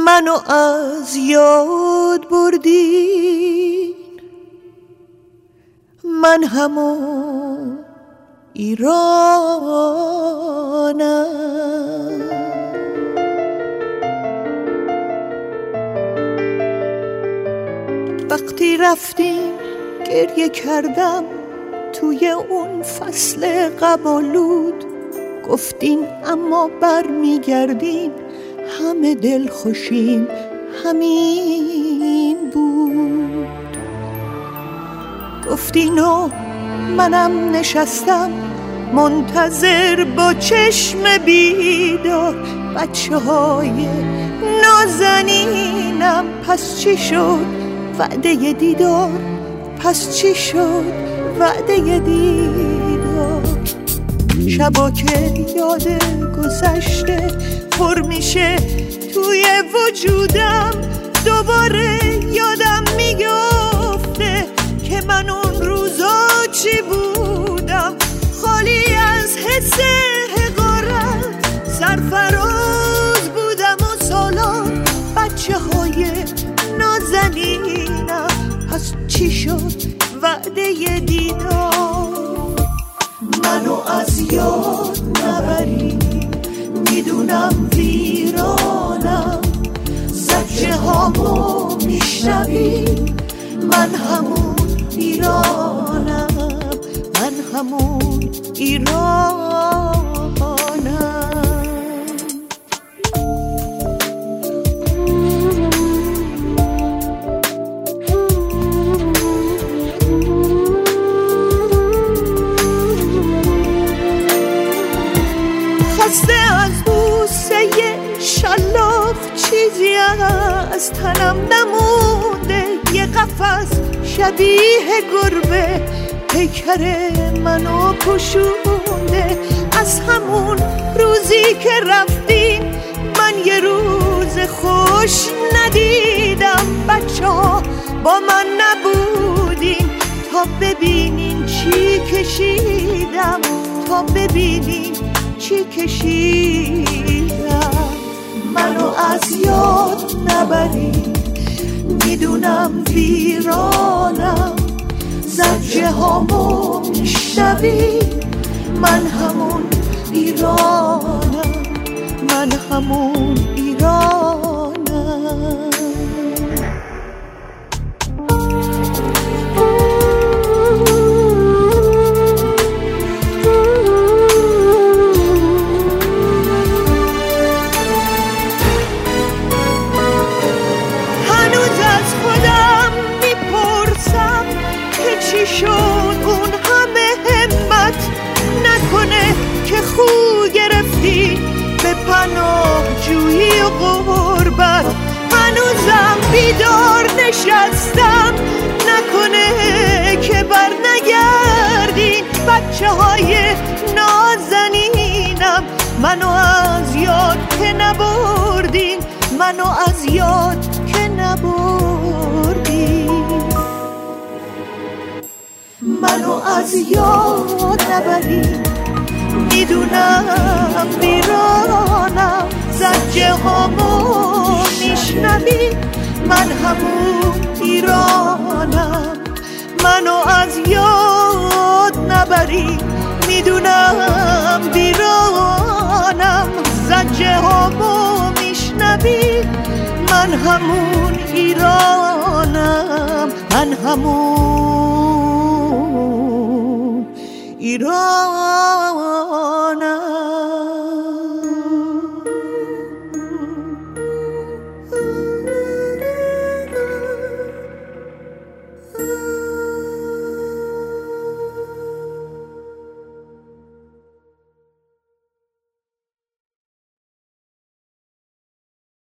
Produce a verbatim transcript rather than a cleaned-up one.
منو از یاد بردین، من همون ایرانم. وقتی رفتین گریه کردم توی اون فصل قبالود، گفتین اما بر میگردین همه دل خوشیم همین بود. گفتین و منم نشستم منتظر با چشم بیدار، بچه های نازنینم پس چی شد وعده دیدار، پس چی شد وعده دیدار. شبا که یاد گذشته پر میشه توی وجودم، دوباره یادم میگفته که من اون روزا چی بودم، خالی از حس حقارت، سرفراز بودم و سالان بچه های نازنینم. پس چی شد وعده دیدار؟ منو از یاد نبری، میدونم ویرانم، زجه هامو میشنوی، من همون ایرانم، من همون ایرانم. خسته از بوسه شلاق چیزی از تنم نمونده، یه قفس شبیه گربه پیکر منو پوشونده. از همون روزی که رفتین من یه روز خوش ندیدم، بچه ها با من نبودین تا ببینین چی کشیدم، تا ببینین چی کشیدم. منو از یاد نبری، میدونم ویرانم، زجه هامو میشنوی، من همون ایرانم، من همون ایرانم. چی شد اون همه همت، نکنه که خو گرفتی به پناه جویی و غربت. هنوزم بیدار نشستم، نکنه که بر نگردین بچه های نازنینم. منو از یاد که نبردین، منو از یاد که نبردین. منو از یاد نبری، میدونم ویرانم، زجه هامو میشنوی، من همون ایرانم. منو از یاد نبری، میدونم ویرانم، زجه هامو میشنوی، من همون ایرانم، من همون ایران.